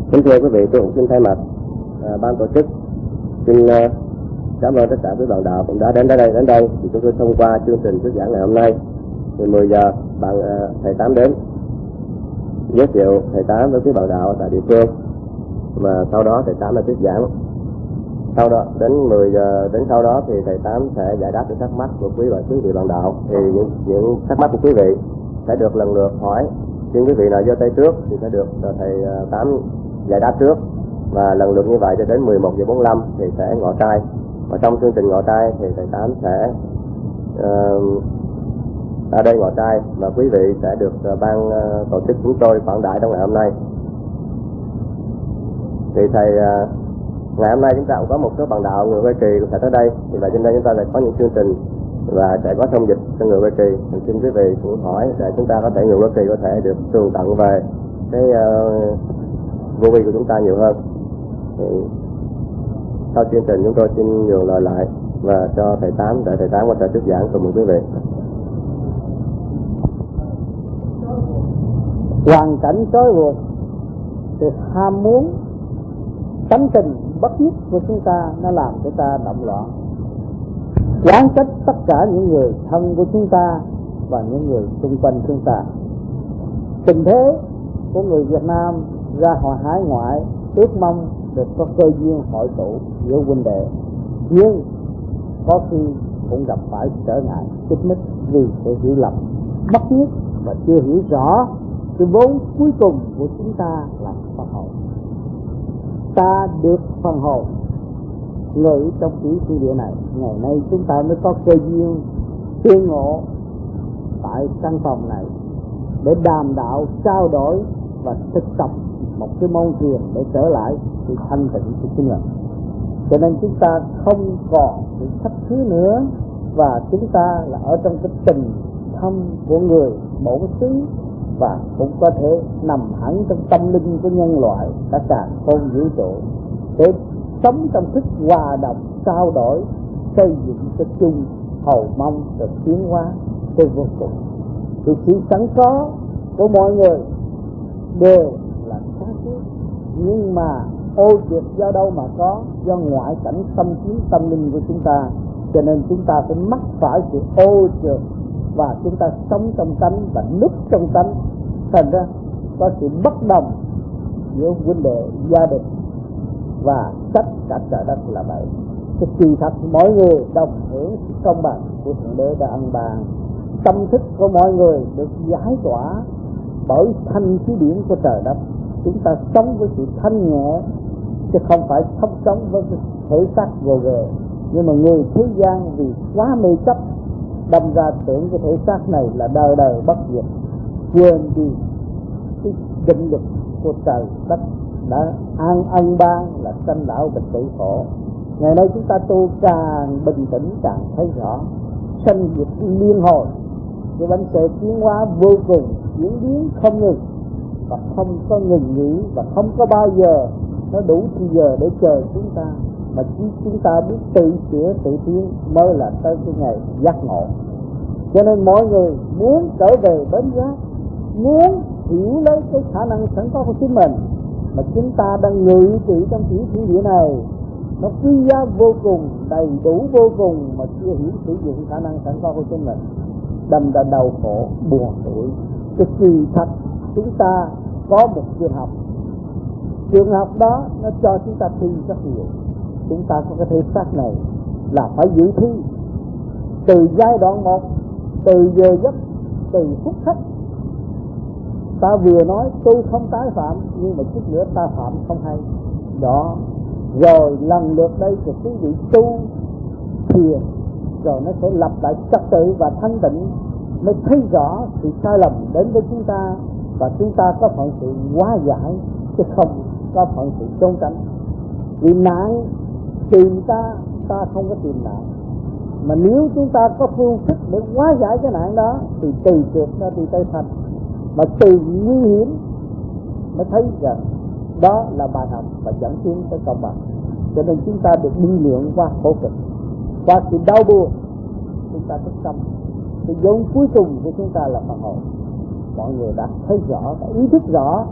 Kính thưa quý vị, tôi cũng xin thay mặt ban tổ chức xin cảm ơn tất cả quý bạn đạo cũng đã đến đây thì chúng tôi thông qua chương trình thuyết giảng ngày hôm nay. Thì 10 giờ thầy Tám đến giới thiệu thầy Tám với quý bạn đạo tại địa phương, mà sau đó thầy Tám là thuyết giảng. Sau đó đến 10 giờ đến sau đó thì thầy Tám sẽ giải đáp những thắc mắc của quý vị bạn đạo. Thì những thắc mắc của quý vị sẽ được lần lượt hỏi. Xin quý vị nào giơ tay trước thì sẽ được thầy Tám giải đáp trước, và lần lượt như vậy cho đến 11:45 thì sẽ ngọ trai. Và trong chương trình ngọ trai thì thầy Tám sẽ ở đây ngọ trai, và quý vị sẽ được ban tổ chức chúng tôi khoản đãi trong ngày hôm nay. Thì thầy ngày hôm nay chúng ta cũng có một số bạn đạo người Hoa Kỳ cũng sẽ tới đây, thì vậy trên đây chúng ta sẽ có những chương trình và sẽ có thông dịch cho người Hoa Kỳ. Thì xin quý vị cũng hỏi để chúng ta có thể người Hoa Kỳ có thể được tường tận về cái vô vi của chúng ta nhiều hơn. Thì sau chương trình chúng tôi xin nhường lời lại và cho thầy Tám để thầy Tám có thể thuyết giảng cùng quý vị. Hoàn cảnh trói buộc, sự ham muốn, tánh tình bất nhất của chúng ta nó làm cho ta động loạn, oán trách tất cả những người thân của chúng ta và những người xung quanh chúng ta. Tình thế của người Việt Nam ra khỏi hải ngoại ước mong được có cơ duyên hội tụ giữa huynh đệ, nhưng có khi cũng gặp phải trở ngại xích mích vì sự hiểu lầm bất nhất và chưa hiểu rõ cái vốn cuối cùng của chúng ta là phần hồn. Ta được phần hồn ngự trong tiểu thiên địa này. Ngày nay chúng ta mới có cơ duyên tuyên ngộ tại căn phòng này để đàm đạo, trao đổi và thực tập một cái môn thiền để trở lại sự thanh tịnh của chính mình. Cho nên chúng ta không còn sự khách thứ nữa, và chúng ta là ở trong cái tình thâm của người bổn xứ, và cũng có thể nằm hẳn trong tâm linh của nhân loại cả càn khôn vũ trụ để sống trong thức hòa đồng, trao đổi, xây dựng cái chung, hầu mong được tiến hóa tới vô cùng. Thì sự sẵn có của mọi người đều là sáng suốt, nhưng mà ô trượt do đâu mà có? Do ngoại cảnh xâm chiếm tâm linh của chúng ta. Cho nên chúng ta phải mắc phải sự ô trượt, và chúng ta sống trong tánh và núp trong tánh, thành ra có sự bất đồng giữa huynh đệ, gia đình và tất cả trời đất là vậy. Cái kỳ thật mỗi người đồng hưởng sự công bằng của Thượng Đế đã ân ban. Tâm thức của mọi người được giải tỏa bởi thanh khí điển của trời đất. Chúng ta sống với sự thanh nhẹ, chứ không phải sống với cái thể xác gồ ghề. Nhưng mà người thế gian vì quá mê chấp, đâm ra tưởng cái thể xác này là đời đời bất diệt, quên đi cái định lực của trời đất đã ân ban là sanh lão bệnh tử khổ. Ngày nay chúng ta tu càng bình tĩnh càng thấy rõ sanh diệt liên hồi, cái vấn đề tiến hóa vô cùng, diễn biến không ngừng và không có ngừng nghỉ, và không có bao giờ nó đủ thời giờ để chờ chúng ta, mà chúng ta biết tự sửa tự tiến mới là tới cái ngày giác ngộ. Cho nên mọi người muốn trở về bến giác, muốn hiểu lấy cái khả năng sẵn có của chính mình mà chúng ta đang ngự trị trong tiểu thiên địa này, nó quý giá vô cùng, đầy đủ vô cùng, mà chưa hiểu sử dụng khả năng sẵn có của chính mình, đâm ra đau khổ buồn tuổi. Cái kỳ thật chúng ta có một trường học đó nó cho chúng ta thi rất nhiều. Chúng ta có cái thể xác này là phải giữ thi từ giai đoạn 1, từ giờ giấc, từ phút khắc. Ta vừa nói tôi không tái phạm, nhưng mà chút nữa ta phạm không hay đó. Rồi lần lượt đây thì quý vị tu thiền, rồi nó sẽ lập lại trật tự và thanh tịnh, mới thấy rõ sự sai lầm đến với chúng ta, và chúng ta có phận sự hóa giải, chứ không có phận sự trốn tránh. Vì nạn tìm ta không có tìm nạn, mà nếu chúng ta có phương thức để hóa giải cái nạn đó thì từ trượt nó đi tới thành, mà từ nguy hiểm mới thấy rằng đó là bài học và dẫn tiến tới công bằng. Cho nên chúng ta được đi luyện qua khổ cực, qua sự đau buồn, chúng ta thức tâm. Cái vốn cuối cùng của chúng ta là phần hồn. Mọi người đã thấy rõ, đã ý thức rõ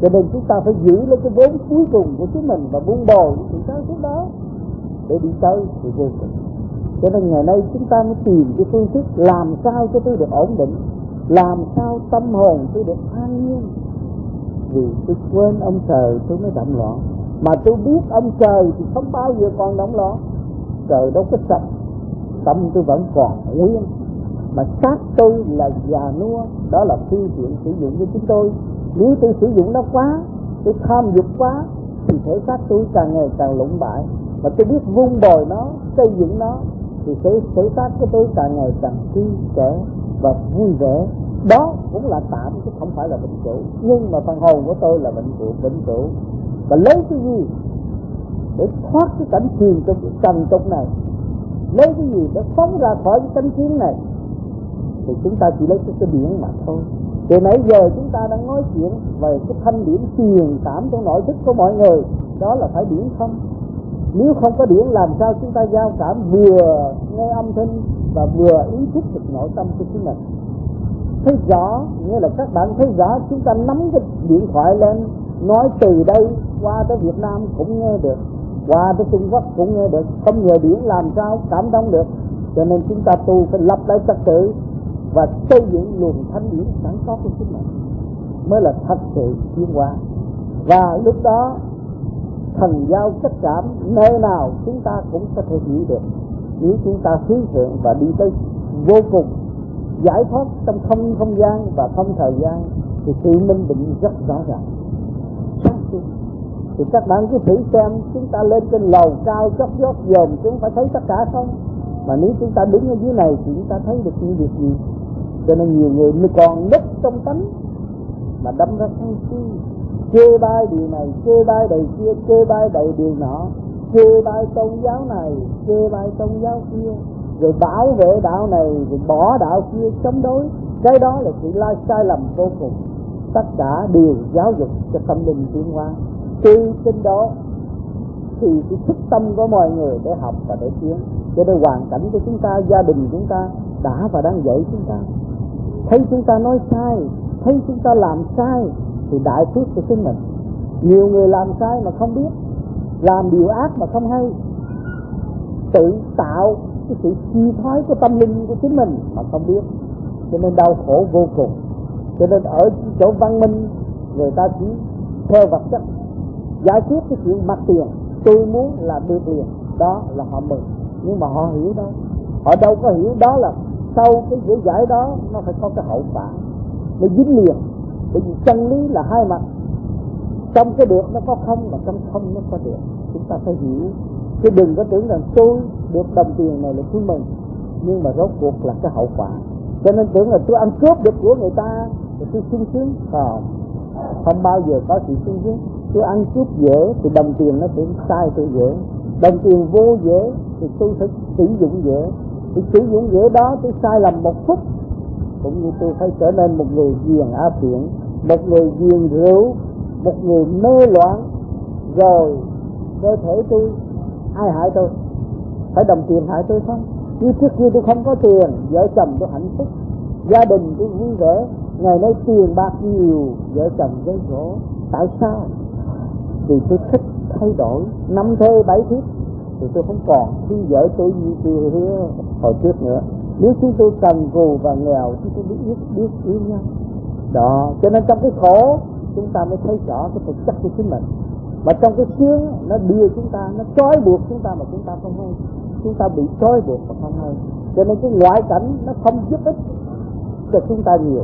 Cho nên chúng ta phải giữ lấy cái vốn cuối cùng của chính mình và buông bồi những sự sáng suốt đó để đi tới sự vô cùng. Cho nên ngày nay chúng ta mới tìm cái phương thức làm sao cho tôi được ổn định, làm sao tâm hồn tôi được an nhiên. Vì tôi quên ông trời tôi mới động loạn, mà tôi biết ông trời thì không bao giờ còn động loạn. Trời đâu có sập, tâm tôi vẫn còn nguyên, mà xác tôi là già nua. Đó là phương tiện sử dụng của chúng tôi. Nếu tôi sử dụng nó quá, tôi tham dục quá, thì thể xác tôi càng ngày càng lụng bại. Mà tôi biết vun bồi nó, xây dựng nó, thì thể xác của tôi càng ngày càng tươi trẻ và vui vẻ. Đó cũng là tạm chứ không phải là vĩnh cửu. Nhưng mà phần hồn của tôi là vĩnh cửu. Và lấy cái gì để thoát cái cảnh truyền trần tục này, lấy cái gì để phóng ra khỏi cái cánh chiến này, thì chúng ta chỉ lấy cái điển mà thôi. Từ nãy giờ chúng ta đang nói chuyện về cái thanh điển truyền cảm trong nội thức của mọi người, đó là phải điển không. Nếu không có điển làm sao chúng ta giao cảm vừa nghe âm thanh và vừa ý thức được nội tâm của chính mình. Thấy rõ, nghĩa là các bạn thấy rõ, chúng ta nắm cái điện thoại lên, nói từ đây qua tới Việt Nam cũng nghe được, qua tới Trung Quốc cũng nghe được. Không nhờ điển làm sao cảm thông được. Cho nên chúng ta tu phải lập lại trật tự và xây dựng luồng thanh điển sẵn có của chính mình mới là thật sự tiến hóa. Và lúc đó thần giao cách cảm nơi nào chúng ta cũng có thể hiểu được. Nếu chúng ta hướng thượng và đi tới vô cùng giải thoát trong không gian và không thời gian, thì sự minh định rất rõ ràng. Thì các bạn cứ thử xem, chúng ta lên trên lầu cao chót vót dòm chúng phải thấy tất cả không? Mà nếu chúng ta đứng ở dưới này thì chúng ta thấy được những việc gì? Cho nên nhiều người mới còn nứt trong tánh mà đâm ra sân si, chê bai điều này, chê bai đầy kia, chê bai đầy điều nọ, chê bai tôn giáo này, chê bai tôn giáo kia, rồi bảo vệ đạo này, rồi bỏ đạo kia, chống đối. Cái đó là sự sai lầm vô cùng. Tất cả đều giáo dục cho tâm linh tiến hóa. Từ trên đó thì cái thức tâm của mọi người để học và để tiến. Cho nên hoàn cảnh của chúng ta, gia đình chúng ta đã và đang dạy chúng ta. Thấy chúng ta nói sai, thấy chúng ta làm sai thì đại phước của chính mình. Nhiều người làm sai mà không biết, làm điều ác mà không hay, tự tạo cái sự suy thoái của tâm linh của chính mình mà không biết, cho nên đau khổ vô cùng. Cho nên ở chỗ văn minh người ta chỉ theo vật chất, giải quyết cái chuyện mặt tiền, tôi muốn là được liền, đó là họ mừng. Nhưng mà họ hiểu đâu, họ đâu có hiểu đó là sau cái dễ giải đó nó phải có cái hậu quả, nó dính liền. Bởi vì chân lý là hai mặt, trong cái được nó có không, mà trong không nó có được. Chúng ta phải hiểu, chứ đừng có tưởng rằng tôi được đồng tiền này là tôi mừng, nhưng mà rốt cuộc là cái hậu quả. Cho nên tưởng là tôi ăn cướp được của người ta thì tôi sung sướng, không bao giờ có sự sung sướng. Tôi ăn cướp dễ thì đồng tiền nó sẽ sai tôi dễ, đồng tiền vô dễ thì tôi phải sử dụng dễ. Thì sử dụng dễ đó tôi sai lầm một phút, cũng như tôi phải trở nên một người ghiền á phiện, một người ghiền rượu, một người mê loạn. Rồi cơ thể tôi, ai hại tôi? Phải đồng tiền hại tôi không? Như trước kia tôi không có tiền, vợ chồng tôi hạnh phúc, gia đình tôi vui vẻ. Ngày nay tiền bạc nhiều, vợ chồng gây gỗ. Tại sao? Vì tôi thích thay đổi, 5 thê 7 thiếp thì tôi không còn thương vợ tôi như tôi hứa hồi trước nữa. Nếu chúng tôi cần cù và nghèo, chúng tôi biết yêu nhau. Đó, cho nên trong cái khổ chúng ta mới thấy rõ cái thực chất của chính mình. Mà trong cái sướng nó đưa chúng ta, nó trói buộc chúng ta mà chúng ta không hay. Chúng ta bị trói buộc mà không hay. Cho nên cái ngoại cảnh nó không giúp ích cho chúng ta nhiều.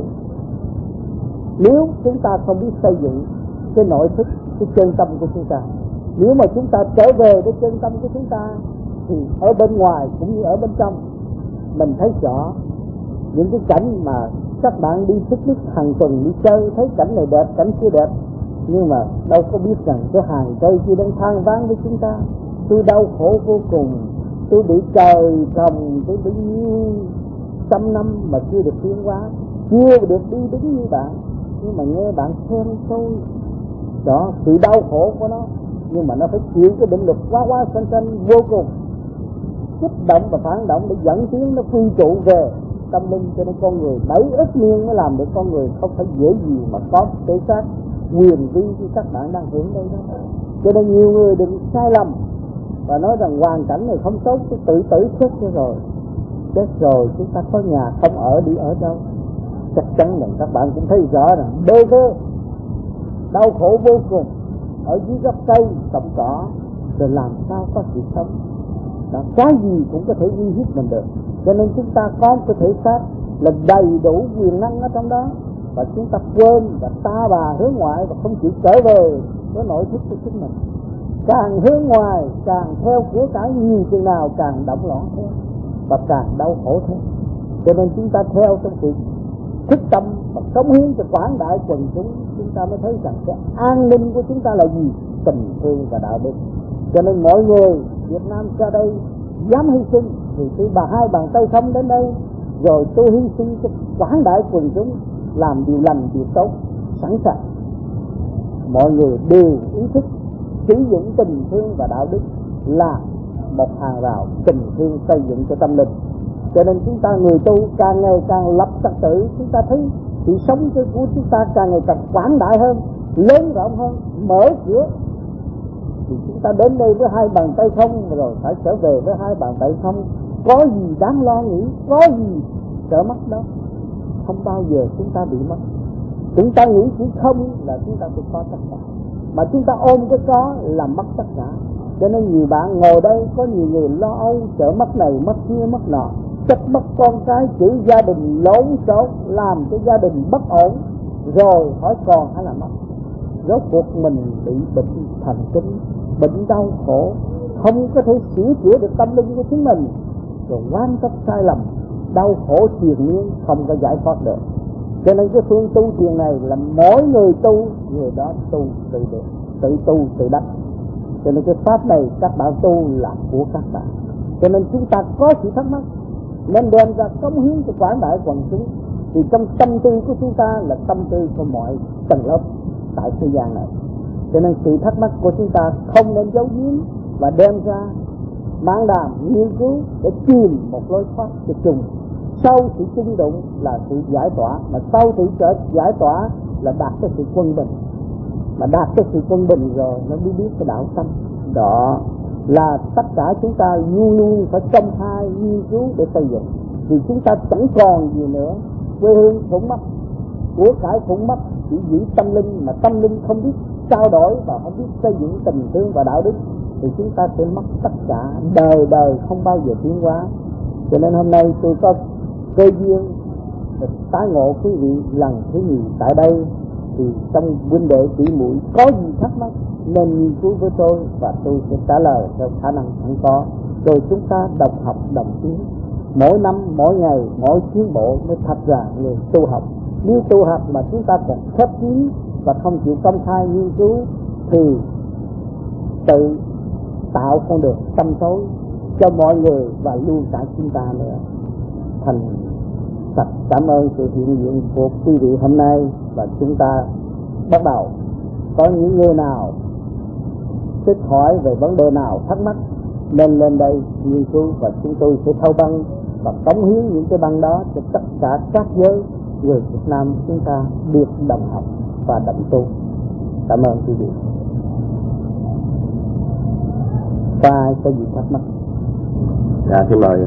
Nếu chúng ta không biết xây dựng cái nội thức, cái chân tâm của chúng ta, nếu mà chúng ta trở về với chân tâm của chúng ta, thì ở bên ngoài cũng như ở bên trong mình thấy rõ. Những cái cảnh mà các bạn đi picnic hàng tuần đi chơi, thấy cảnh này đẹp, cảnh kia đẹp, nhưng mà đâu có biết rằng cái hàng cây kia đang than vãn với chúng ta: tôi đau khổ vô cùng, tôi bị trời trồng, tôi bị nhiêu trăm năm mà chưa được tiến hóa, chưa được đi đúng như bạn. Nhưng mà nghe bạn khen tôi đó, sự đau khổ của nó, nhưng mà nó phải chịu cái định luật quá sanh vô cùng, kích động và phản động để dẫn tiến nó quy trụ về tâm linh. Cho nên con người 7 ức niên mới làm được con người, không phải dễ gì mà có thể xác quyền viที่các bạn đang hưởng đây đó. Cho nên nhiều người đừng sai lầm và nói rằng hoàn cảnh này không tốt, tôi tự tử chết rồi. Chết rồi chúng ta có nhà không ở, đi ở đâu? Chắc chắn rằng các bạn cũng thấy rõ rằng bơ vơ, đau khổ vô cùng ở dưới gốc cây cọng cỏ, rồi làm sao có sự sống. Đó, cái gì cũng có thể uy hiếp mình được. Cho nên chúng ta có cái thể xác là đầy đủ quyền năng ở trong đó, và chúng ta quên và ta bà hướng ngoại và không chịu trở về với nội thức của chính mình. Càng hướng ngoài, càng theo của cải nhiều chừng nào càng động loạn theo và càng đau khổ theo. Cho nên chúng ta theo trong sự thức tâm và cống hiến cho quảng đại quần chúng ta mới thấy rằng cái an ninh của chúng ta là gì? Tình thương và đạo đức. Cho nên mọi người Việt Nam ra đây dám hy sinh thì tôi hai bàn tay không đến đây, rồi tôi hy sinh cho quảng đại quần chúng, làm điều lành điều tốt, sẵn sàng. Mọi người đều ý thức sử dụng tình thương và đạo đức là một hàng rào tình thương xây dựng cho tâm linh. Cho nên chúng ta người tu càng ngày càng lập trật tự, chúng ta thấy sự sống của chúng ta càng ngày càng quảng đại hơn, lớn rộng hơn, mở cửa. Thì chúng ta đến đây với hai bàn tay không, rồi phải trở về với hai bàn tay không. Có gì đáng lo nghĩ, có gì sợ mất đâu. Không bao giờ chúng ta bị mất. Chúng ta nghĩ chỉ không là chúng ta sẽ có tất cả, mà chúng ta ôm cái có là mất tất cả. Cho nên nhiều bạn ngồi đây, có nhiều người lo âu, sợ mất này, mất kia, mất nọ, trách mất con cái, chữ gia đình lộn xộn, làm cho gia đình bất ổn, rồi hỏi còn hay là mất. Rốt cuộc mình bị bệnh thần kinh, bệnh đau khổ, không có thể sửa chữa được tâm linh của chính mình, rồi quan cấp sai lầm, đau khổ triền miên, không có giải thoát được. Cho nên cái phương tu thiền này là mỗi người tu, người đó tu tự được, tự tu tự đắc. Cho nên cái pháp này các bạn tu là của các bạn. Cho nên chúng ta có sự thắc mắc nên đem ra cống hiến cho quảng đại quần chúng. Vì trong tâm tư của chúng ta là tâm tư của mọi tầng lớp tại thế gian này. Cho nên sự thắc mắc của chúng ta không nên giấu giếm và đem ra mang đàm nghiên cứu để tìm một lối thoát cho chung. Sau sự chung đụng là sự giải tỏa, mà sau sự giải tỏa là đạt cái sự quân bình. Mà đạt cái sự quân bình rồi nó mới biết cái đạo tâm. Đó là tất cả chúng ta luôn luôn phải công khai nghiên cứu để xây dựng. Vì chúng ta chẳng còn gì nữa, quê hương cũng mất, của cải cũng mất, chỉ giữ tâm linh, mà tâm linh không biết trao đổi và không biết xây dựng tình thương và đạo đức thì chúng ta sẽ mất tất cả, đời đời không bao giờ tiến hóa. Cho nên hôm nay tôi có cơ duyên được tái ngộ quý vị lần thứ nhì tại đây, thì trong huynh đệ tỷ muội có gì thắc mắc nên nghiên cứu với tôi và tôi sẽ trả lời theo khả năng sẵn có. Rồi chúng ta đồng học đồng tiến, mỗi năm mỗi ngày mỗi tiến bộ mới thật ra người tu học. Nếu tu học mà chúng ta còn khép kín và không chịu công khai nghiên cứu thì tự tạo con đường tâm tối cho mọi người và luôn cả chúng ta nữa. Thành thật cảm ơn sự hiện diện của quý vị hôm nay, và chúng ta bắt đầu. Có những người nào thích hỏi về vấn đề nào thắc mắc nên lên đây nghiên cứu, và chúng tôi sẽ thâu băng và cống hiến những cái băng đó cho tất cả các giới người Việt Nam chúng ta được đồng học và đồng tu. Cảm ơn quý vị. Và có gì thắc mắc? Dạ, xin mời.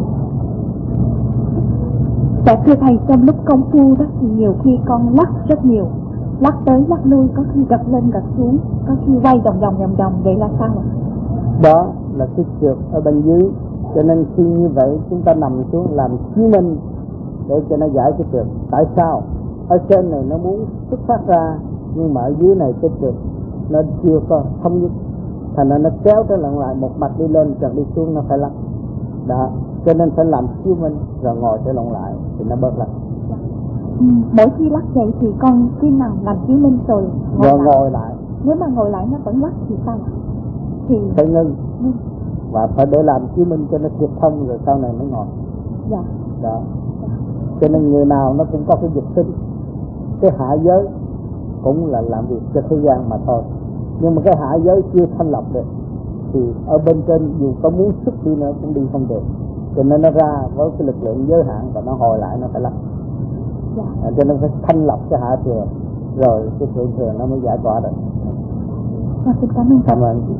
Dạ thưa thầy, trong lúc công phu đó thì nhiều khi con lắc rất nhiều, lắc tới lắc lui, có khi gật lên gật xuống, có khi quay vòng vòng, vậy là sao ạ? Đó là cái trượt ở bên dưới, cho nên khi như vậy chúng ta nằm xuống làm chứng minh để cho nó giải cái trượt. Tại sao? Ở trên này nó muốn xuất phát ra, nhưng mà ở dưới này cái trượt nó chưa có thống nhất, thành ra nó kéo tới lặn lại một mặt đi lên rồi đi xuống, nó phải lắc. Đó, cho nên phải làm chứng minh rồi ngồi trở lộn lại thì nó bớt lắc. Mỗi khi lắc vậy thì con khi nào làm chứng minh rồi ngồi lại. Nếu mà ngồi lại nó vẫn lắc thì sao? Thì phải ngưng. Và phải để làm chứng minh cho nó thiệt thông rồi sau này mới ngồi. Dạ. Đó. Cho nên người nào nó cũng có cái dục sinh. Cái hạ giới cũng là làm việc cho thế gian mà thôi. Nhưng mà cái hạ giới chưa thanh lọc được thì ở bên trên dù có muốn xuất đi nữa cũng đi không được. Cho nên nó ra với cái lực lượng giới hạn và nó hồi lại, nó phải lắc. Dạ. Cho nên phải thanh lọc cái hạ thừa rồi cái thường thường nó mới giải tỏa được. Xin cảm ơn. Cảm ơn.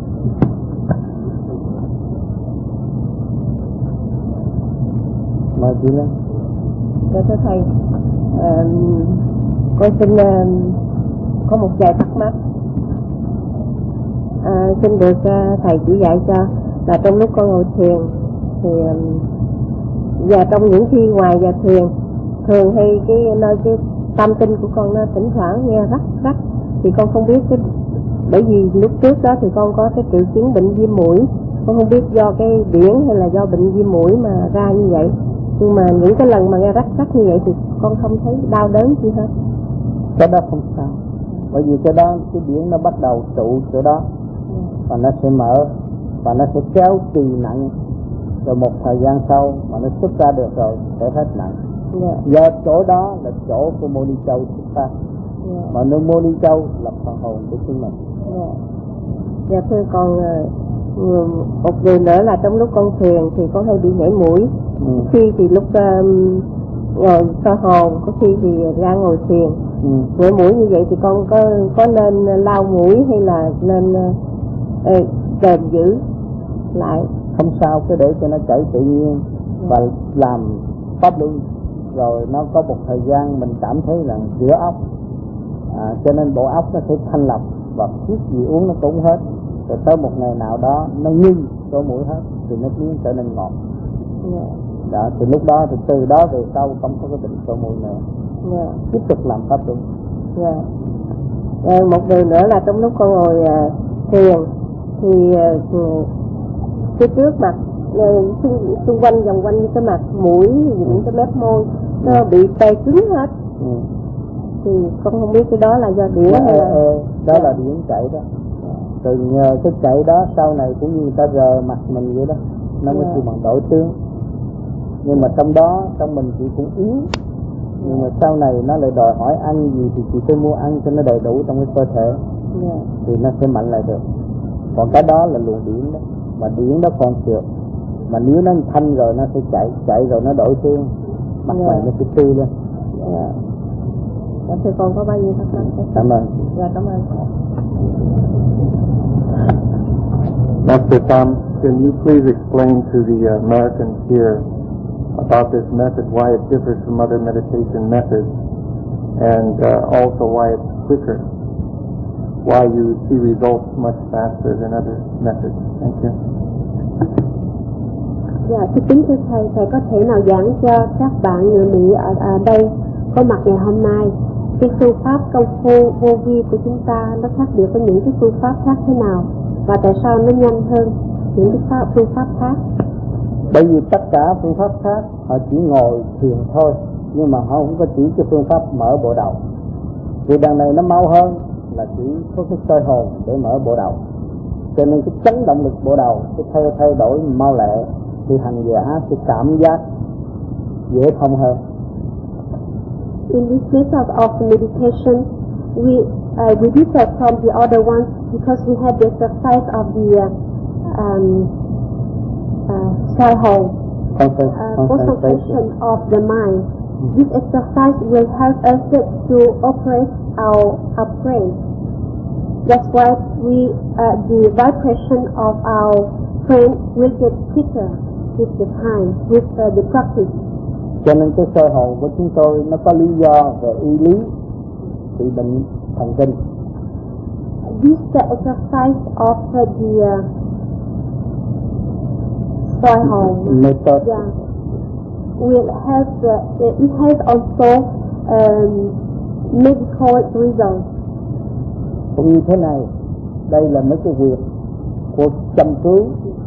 Mời chị lên. Dạ thưa thầy, con xin có một vài thắc mắc. Xin được thầy chỉ dạy cho là trong lúc con ngồi thiền thì và trong những khi ngoài giờ thiền thường hay cái tâm tinh của con nó thỉnh thoảng nghe rắc rắc, thì con không biết cái, bởi vì lúc trước đó thì con có cái triệu chứng bệnh viêm mũi, con không biết do cái điển hay là do bệnh viêm mũi mà ra như vậy. Nhưng mà những cái lần mà nghe rắc rắc như vậy thì con không thấy đau đớn gì hết. Cái đó không sao, bởi vì cái đó cái điển nó bắt đầu trụ chỗ đó và nó sẽ mở và nó sẽ kéo trì nặng, rồi một thời gian sau mà nó xuất ra được rồi sẽ hết nặng. Do chỗ đó là chỗ của Mô Ni Châu xuất phát, mà nơi Mô Ni Châu là phần hồn của chúng mình. Dạ thưa con, một điều nữa là trong lúc con thiền thì con hay bị nhảy mũi. Khi thì lúc ngồi soi hồn, có khi thì ra ngồi thiền. Nhảy mũi như vậy thì con có nên lau mũi hay là nên kèm giữ lại? Không sao, cứ để cho nó chảy tự nhiên và làm pháp luân, rồi nó có một thời gian mình cảm thấy là rửa óc, cho nên bộ óc nó sẽ thanh lọc và thuốc gì uống nó cũng hết. Rồi tới một ngày nào đó nó ngưng sổ mũi hết thì nó biến trở nên ngọt. Đó, thì lúc đó thì từ đó về sau không có cái bệnh sổ mũi nữa. Tiếp tục làm pháp luân. Một điều nữa là trong lúc con ngồi thiền thì phía trước mặt xung quanh vòng quanh như cái mặt mũi, những cái mép môi nó bị tê cứng hết. Thì con không biết cái đó là do điển hay là đó là điển chạy đó. Từ nhờ cái chạy đó sau này cũng như người ta rờ mặt mình vậy đó, nó mới chỉ bằng đổi tướng. Nhưng mà trong đó trong mình chị cũng yếu, nhưng mà sau này nó lại đòi hỏi ăn gì thì chị phải mua ăn cho nó đầy đủ trong cái cơ thể, thì nó sẽ mạnh lại được. Còn cái đó là luồng điển đó, mà điển đó còn trượt, mà nếu nó thanh rồi nó sẽ chạy rồi nó đổi tướng, mặt mày nó sẽ tươi lên. Dạ thưa con có bao nhiêu thắc mắc? Cảm ơn. Dạ cảm ơn. Master Tom, can you please explain to the Americans here about this method, why it differs from other meditation methods, and also why it's quicker, why you see results much faster than other methods? Thank you. Dạ, kính thưa thầy, thầy có thể nào giảng cho các bạn người Mỹ ở đây có mặt ngày hôm nay cái phương pháp công phu vô vi của chúng ta nó khác biệt với những cái phương pháp khác thế nào, và tại sao nó nhanh hơn những cái phương pháp khác? Bởi vì tất cả phương pháp khác họ chỉ ngồi thiền thôi, nhưng mà họ không có chỉ cái phương pháp mở bộ đầu. Vì đằng này nó mau hơn là chỉ có cái soi hồn để mở bộ đầu, cho nên cái chấn động lực bộ đầu cái thay đổi mau lẹ thì hành giả sẽ cảm giác dễ thông hơn. In this method of meditation, we differ from the other ones because we have the exercise of the concentration of the mind. This exercise will help us to operate our brain. That's why the vibration of our brain will get quicker with the time, with the practice. Cho nên cái soi hồn của chúng tôi nó có lý do về y lý trị bệnh thần kinh. This exercise of the soi hồn method will help. It has also medical results. Cũng như thế này, đây là mấy cái việc của chăm cứu.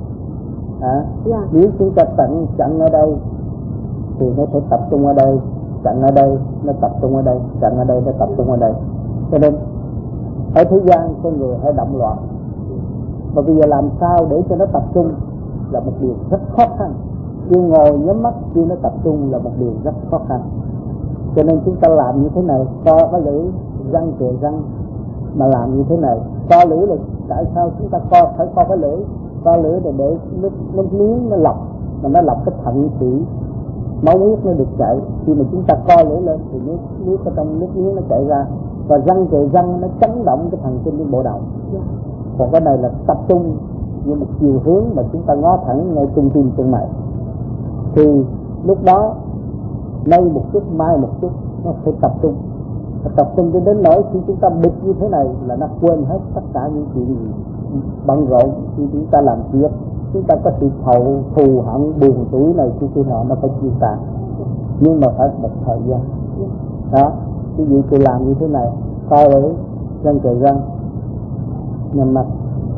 Nếu chúng ta chặn ở đây thì nó sẽ tập trung ở đây, chặn ở đây nó tập trung ở đây, chặn ở đây nó tập trung ở đây. Cho nên ở thế gian con người hay động loạn, và bây giờ làm sao để cho nó tập trung là một điều rất khó khăn. Chưa ngồi nhắm mắt chưa nó tập trung là một điều rất khó khăn. Cho nên chúng ta làm như thế này, co cái lưỡi, răng kề răng mà làm như thế này. Co lưỡi là tại sao chúng ta phải co cái lưỡi? Co lưỡi là để nó miếng nó lọc, mà nó lọc cái thận thủy, máu huyết nó được chảy. Khi mà chúng ta co lưỡi lên thì nước ở trong nước miếng nó chảy ra, và răng kề răng nó chấn động cái thần kinh bộ đầu. Còn cái này là tập trung như một chiều hướng mà chúng ta ngó thẳng ngay trung tim chân mày, thì lúc đó nay một chút mai một chút nó phải tập trung cho đến nỗi khi chúng ta bịt như thế này là nó quên hết tất cả những chuyện gì bận rộn. Khi chúng ta làm việc, chúng ta có sự thù hận buồn tuổi này kia nọ, nó phải chia tán, nhưng mà phải một thời gian đó. Ví dụ tôi làm như thế này, coi với răng kề răng, nhắm mắt,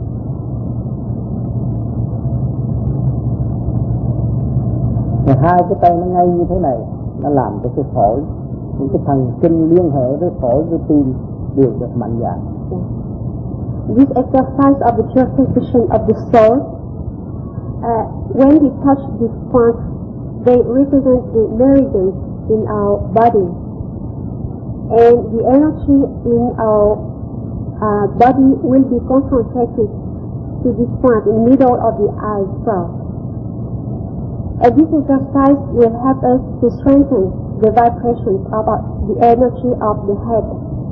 hai cái tay nó ngay như thế này, nó làm cho cái phổi, những cái thần kinh liên hệ với phổi với tim đều được mạnh dạn. This exercise of the purification of the soul, when we touch these points, they represent the meridians in our body, and the energy in our body will be concentrated to this point in the middle of the eye first. And this exercise will help us to strengthen the vibrations of the energy of the head.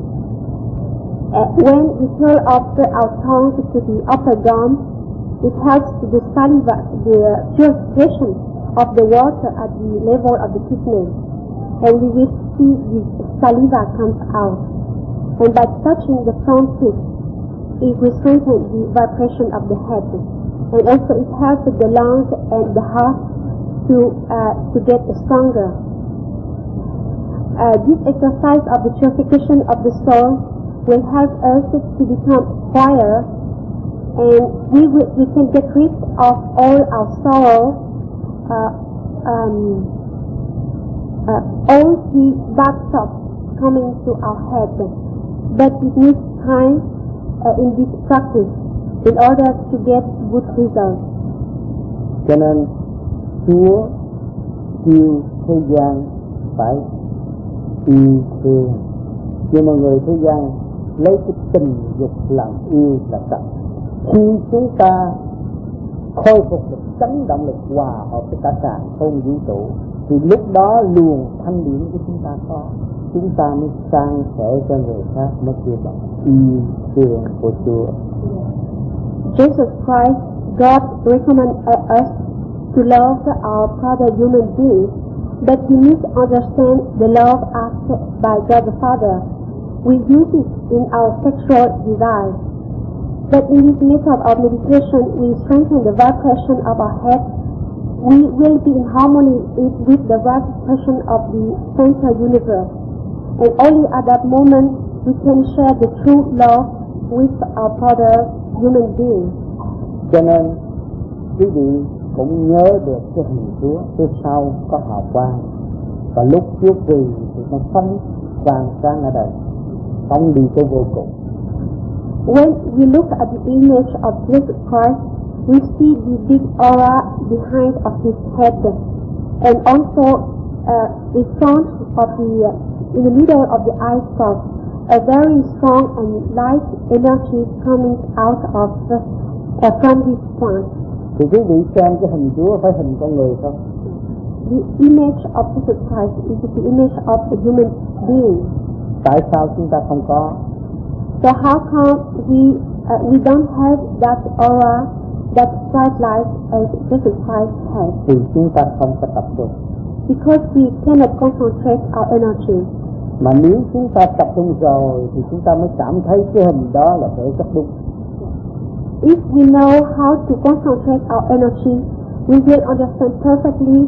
When we turn off our tongue to the upper gum, it helps to the saliva, the purification of the water at the level of the kidney, and we will see the saliva comes out. And by touching the front teeth, it will strengthen the vibration of the head, and also it helps the lungs and the heart to get stronger. This exercise of the purification of the soul will help us to become quieter, and we can get rid of all our sorrow, all the bad thoughts coming to our head. But it needs time in this practice in order to get good results. Cho nên Chúa kêu thế gian phải yêu thương, nhưng mà người thế gian lấy cái tình dục làm yêu là thật. Khi chúng ta khôi phục được chấn động lực hòa hợp với cả cả không vũ trụ, thì lúc đó luồng thanh điển của chúng ta có, chúng ta mới san sẻ cho người khác, mới kêu bằng yêu thương của Chúa. Jesus Christ, God recommends us to love our brother human beings, but we need to understand the love asked by God the Father. We use it in our sexual desire. But in this method of meditation, we strengthen the vibration of our head. We will be in harmony with the vibration of the central universe. And only at that moment, we can share the true love with our brother human beings. Cho nên, quý vị cũng nhớ được cái hình Chúa phía sau có hào quang, và lúc Chúa quỳ thì nó phóng vàng sáng ở đây, phóng đi tới vô cùng. When we look at the image of Jesus Christ, we see the big aura behind of his head, and also in front of in the middle of the eye socket, a very strong and light energy coming out of from this point. Thì quý vị xem cái hình Chúa phải hình con người không? The image of Jesus Christ is the image of a human being. Tại sao chúng ta không có? So how come we don't have that aura, that bright light as Jesus Christ has? Thì chúng ta không có tập trung. Because we cannot concentrate our energy. Mà nếu chúng ta tập trung rồi thì chúng ta mới cảm thấy cái hình đó là thể rất đúng. If we know how to concentrate our energy, we will understand perfectly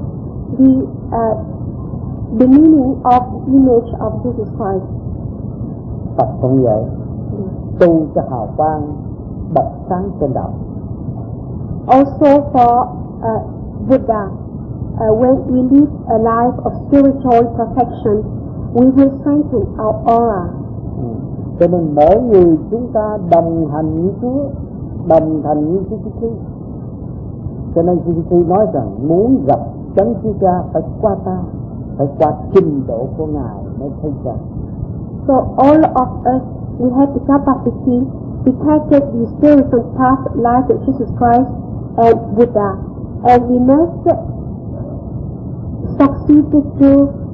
the meaning of the image of Jesus Christ. Phật cũng vậy, tu cho hào quang bật sáng trên đầu. Also for Buddha, when we live a life of spiritual perfection, we will strengthen our aura. Cho nên mỗi người chúng ta đồng hành với Chúa, đồng thành như Chúa. Cho nên Chúa nói rằng muốn gặp Chánh Chúa Cha phải qua ta, phải qua trình độ của Ngài mới thấy Cha. So all of us, we have the capacity to take the spiritual path like Jesus Christ and Buddha, and we must succeed to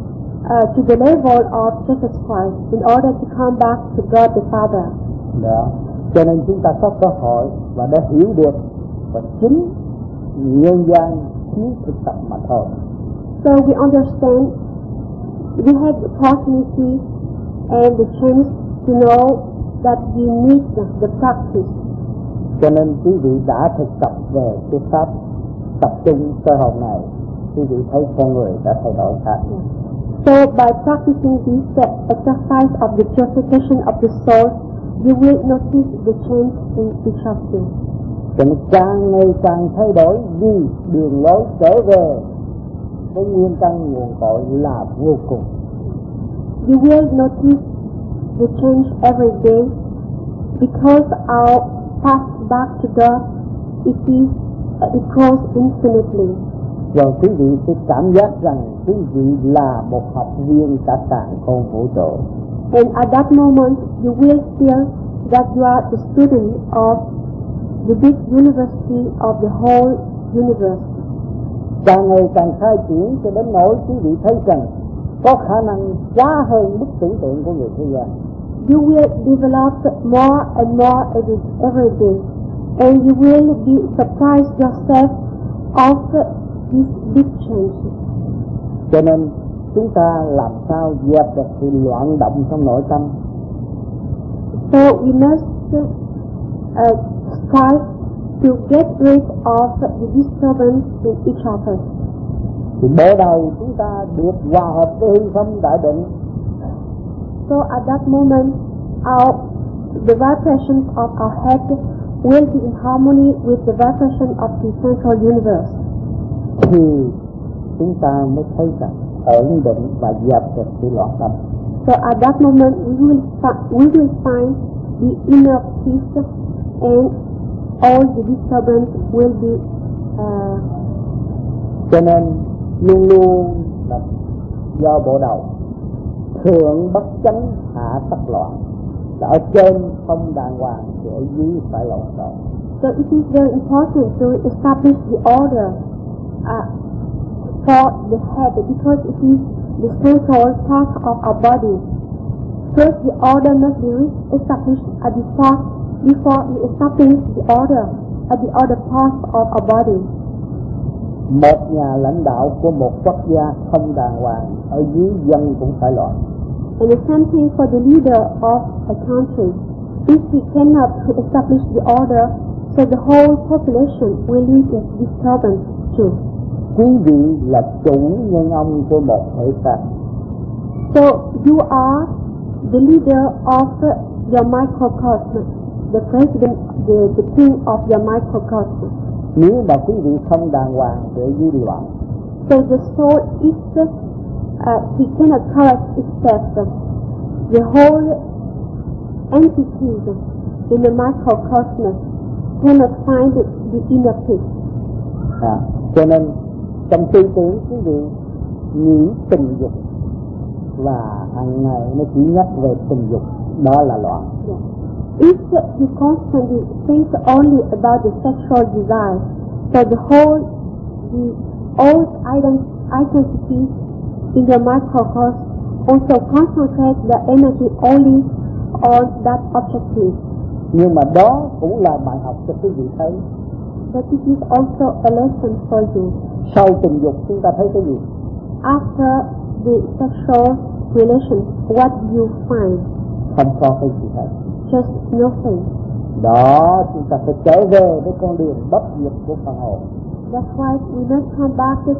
to the level of Jesus Christ in order to come back to God the Father. Đó. Cho nên chúng ta có cơ hội và đã hiểu được, và chính nhân gian thiếu thực tập mà thôi. So we understand, we have the opportunity and the chance to know that we need the practice. Cho nên quý vị đã thực tập về cái pháp tập trung cơ hồn này, quý vị thấy con người đã thay đổi khác. So by practicing this exercise of the purification of the soul, you will notice the change in each of you. Cho nên càng ngày càng thay đổi, vì đường lối trở về với nguyên căn nguồn cội là vô cùng. You will notice the change every day because our path back to God, it grows infinitely. Rồi quý vị sẽ cảm giác rằng quý vị là một học viên cả càn khôn vũ trụ. And at that moment, you will feel that you are the student of the big university of the whole universe. Càng ngày càng khai triển cho đến nỗi quý vị thấy rằng có khả năng quá hơn mức tưởng tượng của người thế gian. You will develop more and more every day, and you will be surprised yourself of this big change. Cho nên chúng ta làm sao dẹp được sự loạn động trong nội tâm? So we must strive to get rid of the disturbance in each of us. Thì bắt đầu chúng ta được hòa hợp với hư không đại định. So at that moment, the vibrations of our head will be in harmony with the vibration of the central universe. Thì chúng ta mới thấy rằng ổn định và dẹp được sự loạn tâm. So at that moment, we will find the inner peace, and all the disturbance will be. Cho nên luôn luôn là do bộ đầu thượng bất chánh hạ tắc loạn, là ở trên không đàng hoàng thì ở dưới phải lộn xộn. So it is very important to establish the order for the head, because it is the central part of our body. First, the order must be established at the top before we establish the order at the other parts of our body. Một nhà lãnh đạo của một quốc gia không đàng hoàng, ở dưới dân cũng phải loạn. And the same thing for the leader of a country. If he cannot establish the order, so the whole population will live in disturbance too. Quý vị là chủ nhân ông của một thể xác. So you are the leader of your microcosm, the president, the king of your microcosm. Nếu mà quý vị không đàng hoàng thì ở dưới loạn. So the soul is he cannot correct itself. The whole entities in the microcosm cannot find the inner peace. Cho nên trong tư tưởng quý vị nghĩ tình dục và hàng ngày nó chỉ nhắc về tình dục, đó là loạn. Yeah. If you constantly think only about the sexual desire, so the old identities in your microcosm also concentrate the energy only on that objective. Nhưng mà đó cũng là bài học cho quý vị thấy. But it is also a lesson for you. Sau tình dục chúng ta thấy cái gì? After the sexual relation, what you find? Không có cái gì hết. Just nothing. Đó, chúng ta phải trở về với con đường bất diệt của phần hồn. That's why we must come back to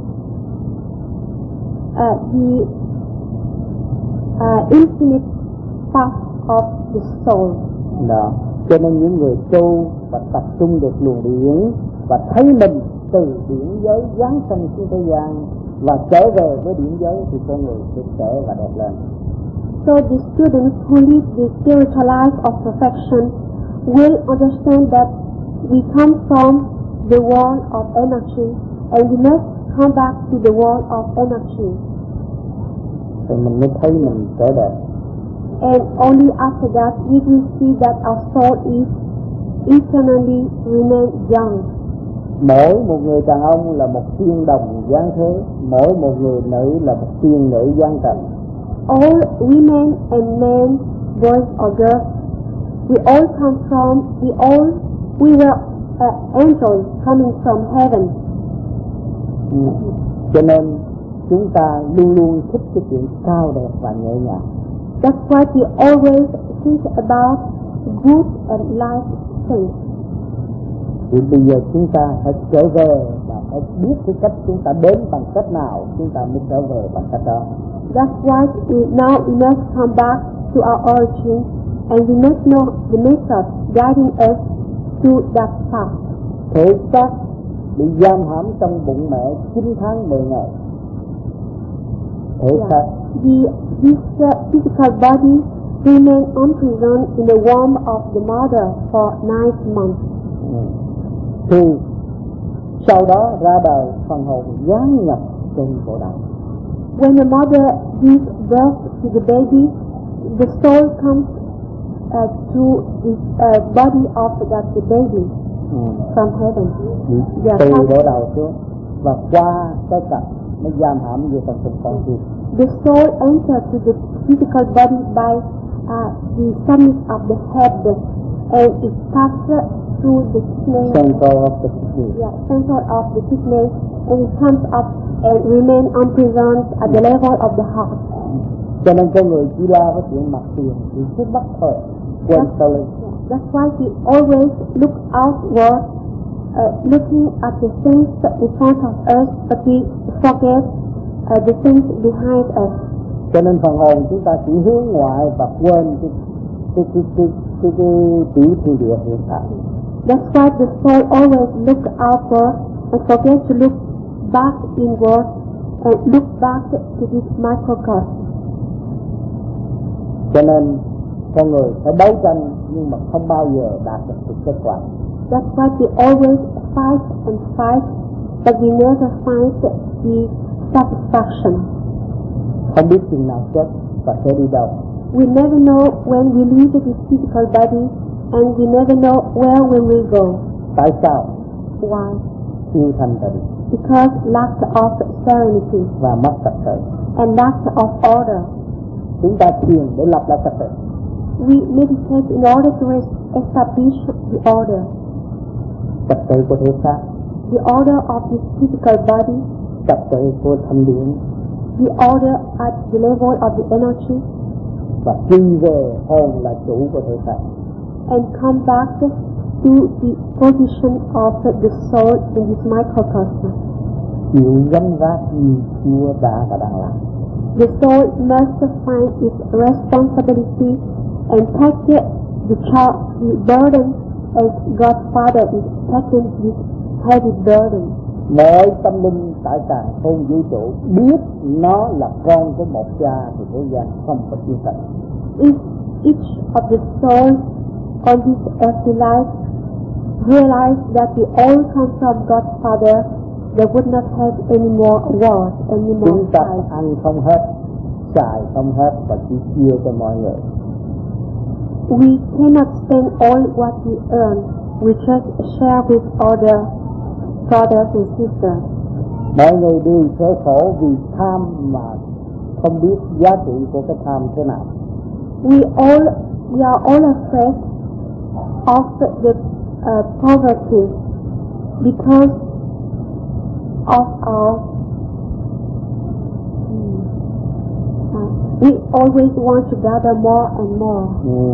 the infinite path of the soul. Đó, cho nên những người tu và tập trung được luồng điển và thấy mình từ điển giới giáng sinh xuống thế gian và trở về với điển giới thì con người sẽ trở và đẹp lên. So the students who live the spiritual life of perfection will understand that we come from the world of energy and we must come back to the world of energy. Thì mình mới thấy mình trở đẹp. And only after that we will see that our soul is eternally remain young. Mỗi một người đàn ông là một tiên đồng giáng thế, mỗi một người nữ là một tiên nữ giáng trần. All women and men, boys or girls, we all come from, we were angels coming from heaven. Cho nên chúng ta luôn luôn thích cái chuyện cao đẹp và nhẹ nhàng. That's why we always think about good and light things. Thì bây giờ chúng ta phải trở về và phải biết cái cách chúng ta đến bằng cách nào, chúng ta mới trở về bằng cách đó. That's why now we must come back to our origin and we must know the method guiding us to that path. Thể xác bị giam hãm trong bụng mẹ 9 tháng 10 ngày. Thể xác. This physical body remained imprisoned in the womb of the mother for 9 months. Thì sau đó ra đời phần hồn giáng nhập trên cổ đạo. When the mother gives birth to the baby, the soul comes to the body of the baby from heaven. Từ cổ đầu xuống và qua cái cặp nó giam hãm vô trong thân con kia. The soul enters to the physical body by the summit of the head and it passes through the kidney. Center of the kidney. Yeah, center of the kidney, and it comes up and remain imprisoned at the level of the heart. Cho nên con người chỉ lo với chuyện mặt tiền, chuyện trước mắt thôi, quên sau lưng. That's why we always look outward, looking at the things in front of us, but we forget the things behind us. Cho nên phần hồn chúng ta chỉ hướng ngoại và quên cái tiểu thiên địa hiện tại. That's why the soul always look outward and forget to look back inward and look back to this microcosm. Cho nên con người phải đấu tranh nhưng mà không bao giờ đạt được kết quả. That's why we always fight, but we never find the satisfaction. Không biết chừng nào chết và sẽ đi đâu. We never know when we leave this physical body, and we never know where we will go. Tại sao? Why? Thiếu thanh tịnh. Because lack of serenity và mất trật tự. and lack of order. Chúng ta thiền để lập lại trật tự. We meditate in order to establish the order. Trật tự của thể xác. The order of the physical body. Trật tự của thanh điển. The order at the level of the energy. Và quy về hồn là chủ của thể xác. And come back to the position of the soul in this microcosm. Chịu gánh vác như Chúa đã và đang làm. The soul must find its responsibility and take the burden as God's Father is taking this heavy burden. Mỗi tâm linh tại càn khôn vũ trụ biết nó là con của một cha thì thế gian không có chiến tranh. If each of the souls on this earthly life realize that we all come from God's Father, they would not have any more wars, any more Chúng ta fights. ăn không hết, xài không hết và chỉ chia cho mọi người. We cannot spend all what we earn. We just share with other brothers and sisters. Mọi người đều sẽ khổ vì tham mà không biết giá trị của cái tham thế nào. We are all afraid of the poverty because of our. We always want to gather more and more.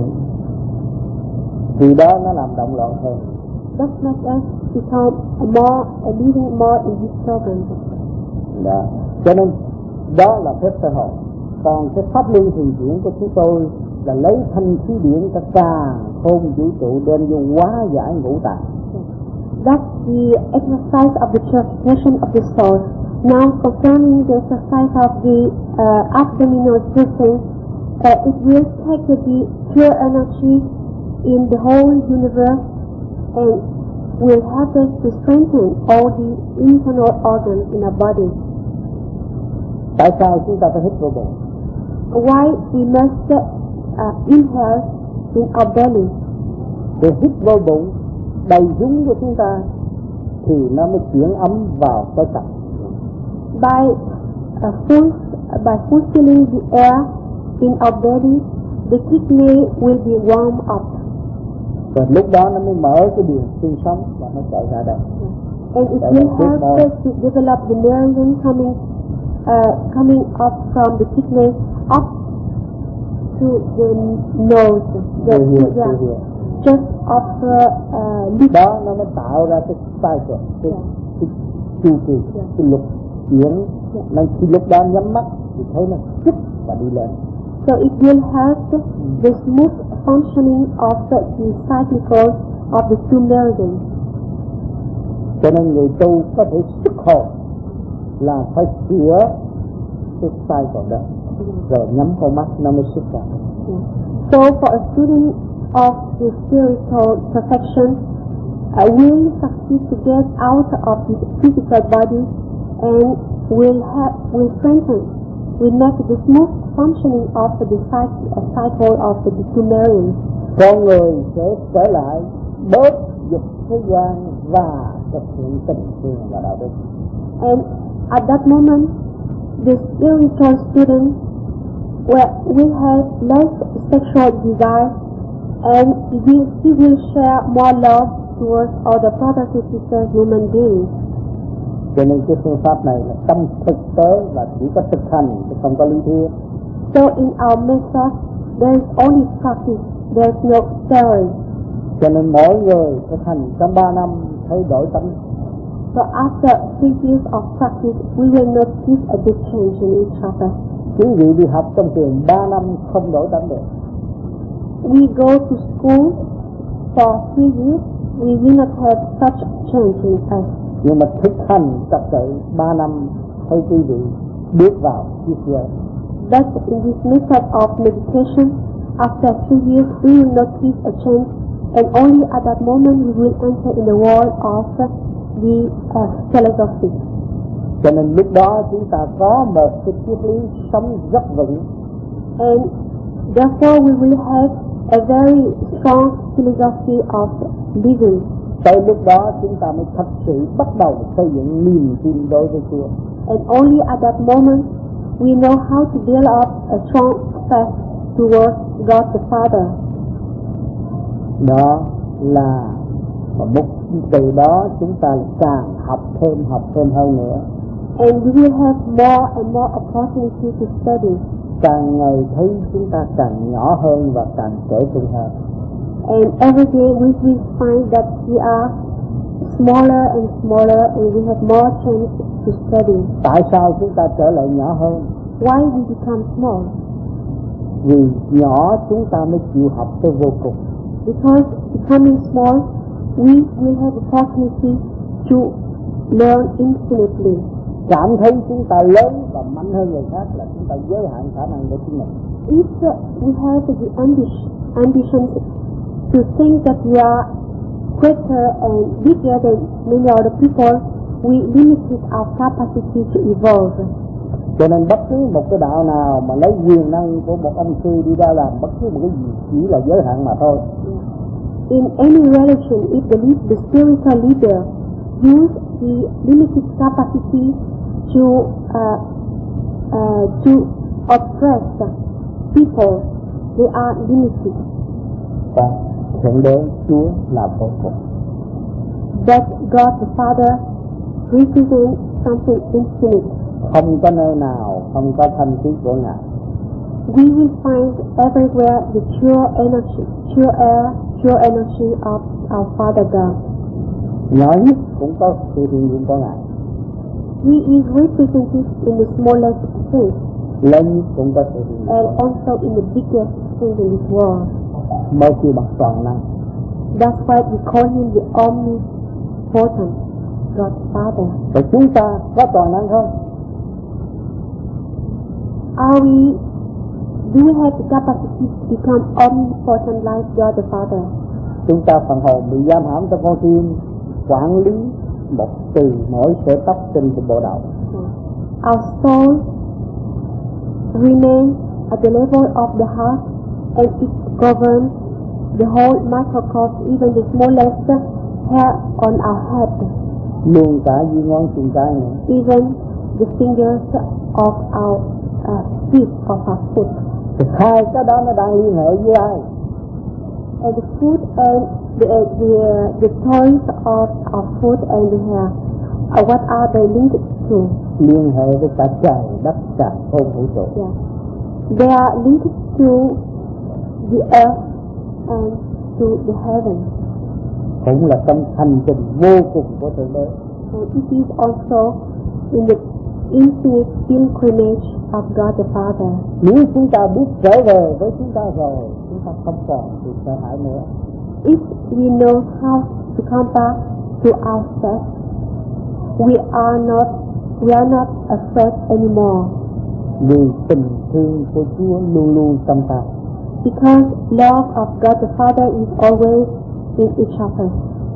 Thì đó nó làm động loạn hơn. That makes us become living more in disturbance. Đó. Cho nên đó là phép sơ hồn. Còn cái pháp luân thường chuyển của chúng tôi là lấy thanh khí điển cả càn khôn vũ trụ đem vô hóa giải ngũ tạng. That's the exercise of the purification of the soul. Now concerning the exercise of the abdominal system, it will take the pure energy in the whole universe and will help us to strengthen all the internal organs in our body. Tại sao chúng ta phải hít vô bụng? Why we must inhale in our belly? Để hít vô bụng đầy dũng của chúng ta thì nó mới chuyển ấm vào cơ thể. By fulfilling the air in our body, the kidney will be warmed up. Rồi lúc đó nó mới mở cái đường xương sống và nó chạy ra đây. And it will help us to develop the meridian coming up from the kidney up to the nose, just after lip. Đó nó mới tạo ra cái cycle, cái chu kỳ, cái lục chuyển. Nên khi lúc đó nhắm mắt thì thấy nó kích và đi lên. So it will help the smooth functioning of the cycle of the two meridians. Cho nên người tu có thể xuất hồn là phải sửa cái cycle đó, rồi nhắm con mắt nó mới xuất ra. So for a student of the spiritual perfection, will succeed to get out of the physical body and will strengthen, will make the smooth functioning of the cycle of the two meridians. Con người sẽ trở lại bớt dục thế gian và thực hiện tình thương và đạo đức. And at that moment, the spiritual student will have less sexual desire, and he will share more love towards other brothers and sisters, human beings. Cho nên cái phương pháp này là trong thực tế và chỉ có thực hành chứ không có lý thuyết. So in our method, there is only practice, there is no theory. Cho nên mỗi người thực hành trong 3 năm thay đổi tánh. So after 3 years of practice, we will notice a big change in each other. Chính vì đi học trong trường 3 năm không đổi tánh được. We go to school for 3 years, we will not have such change in us. Nhưng mà thực hành tập tự 3 năm thấy quý vị bước vào chiếc giới. But in this method of meditation, after 3 years, we will notice a change, and only at that moment we will enter in the world of the philosophy. Cho nên lúc đó chúng ta có một cái triết lý sống rất vững. And therefore we will have a very strong philosophy of living. Tới lúc đó chúng ta mới thật sự bắt đầu xây dựng niềm tin đối với Chúa. And only at that moment we know how to build up a strong faith towards God the Father. Đó là một từ đó chúng ta càng học thêm hơn nữa. And we will have more and more opportunity to study. Càng ngày thấy chúng ta càng nhỏ hơn và càng trẻ trung hơn. And every day we will find that we are smaller and smaller, and we have more chance to study. Tại sao chúng ta trở lại nhỏ hơn? Why we become small? Vì nhỏ chúng ta mới chịu học tới vô cùng. Because becoming small, we will have opportunity to learn infinitely. Cảm thấy chúng ta lớn và mạnh hơn người khác là chúng ta giới hạn khả năng của chính mình. If we have the ambition to think that we are greater and bigger than many other people, we limited our capacity to evolve. Cho nên bất cứ một cái đạo nào mà lấy quyền năng của một ông sư đi ra làm bất cứ một cái gì chỉ là giới hạn mà thôi. In any religion, if the spiritual leader use the limited capacity to oppress people, they are limited. Và Thượng Đế Chúa là vô cùng. But God the Father represents something infinite. Không có nơi nào không có thanh khí của Ngài. We will find everywhere the pure energy, pure air, pure energy of our Father God. Nhỏ nhất cũng có sự hiện diện của Ngài. He is represented in the smallest things, Lớn nhất cũng có sự hiện diện. and also in the biggest things in this world. Mới kêu bằng toàn năng. That's why we call him the omnipotent God Father. Và chúng ta có toàn năng không? Do we have the capacity to become omnipotent like God the Father? Chúng ta phần hồn bị giam hãm trong con tim, quản lý một từ mỗi sợi tóc trên bộ đầu. Our soul remains at the level of the heart, and it governs the whole microcosm, even the smallest hair on our head. luôn cả dưới ngón chân cái nữa. even the fingers of our feet, of our foot. Thì hai cái đó nó đang liên hệ với ai? And the foot and the toes of our foot and the hair, what are they linked to? Liên hệ với cả trời đất cả không vũ trụ. Yeah. They are linked to the earth and to the heaven. Cũng là trong hành trình vô cùng của Thượng Đế. And it is also in the infinite pilgrimage of God the Father. Nếu chúng ta biết trở về với chúng ta rồi, chúng ta không còn bị sợ hãi nữa. If we know how to come back to ourselves, we are not afraid anymore. Vì tình thương của Chúa luôn luôn trong ta. Because love of God the Father is always in each of us.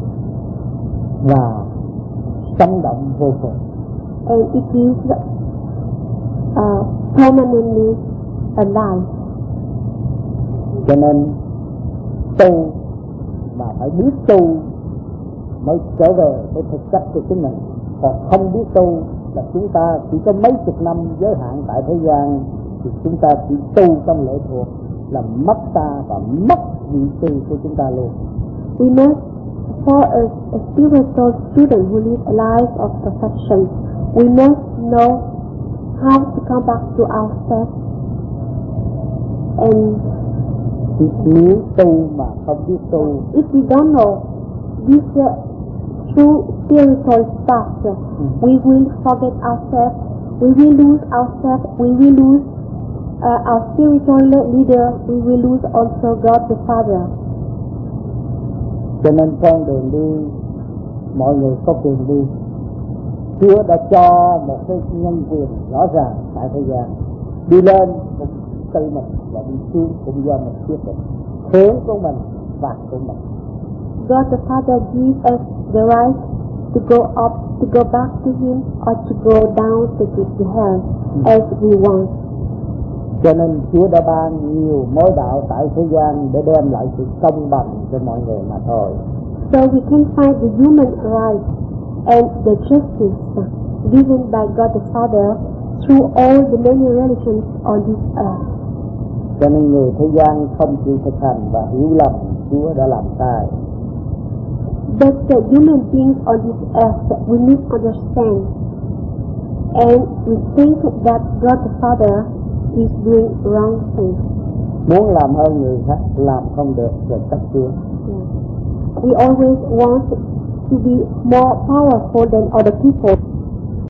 Và sống động vô cùng. And it is permanently alive. Cho nên tu mà phải biết tu mới trở về với thực chất của chính mình. Còn không biết tu là chúng ta chỉ có mấy chục năm giới hạn tại thế gian, thì chúng ta chỉ tu trong lệ thuộc, làm mất ta và mất vị trí của chúng ta luôn. We must, for a spiritual student who lives a life of perfection, we must know how to come back to ourselves. And Nếu tu mà không biết tu, if we don't know this true spiritual stuff, we will forget ourselves, we will lose ourselves, we will lose our spiritual leader, we will lose also God the Father. cho nên con đường đi mọi người có quyền đi. Chúa đã cho một cái nhân quyền rõ ràng tại thế gian, đi lên cũng tự mình và đi xuống cũng do mình quyết định, hướng của mình, phạt của mình. God the Father gives us the right to go up, to go back to Him, or to go down to the hell as we want. Cho nên Chúa đã ban nhiều mối đạo tại thế gian để đem lại sự công bằng cho mọi người mà thôi. So we can find the human rights and the justice given by God the Father through all the many religions on this earth. Cho nên người thế gian không chịu thực hành và hiểu lầm Chúa đã làm sai. But the human beings on this earth will misunderstand, and we think that God the Father is doing wrong things. Muốn làm hơn người khác làm không được rồi trách Chúa. We always want to be more powerful than other people,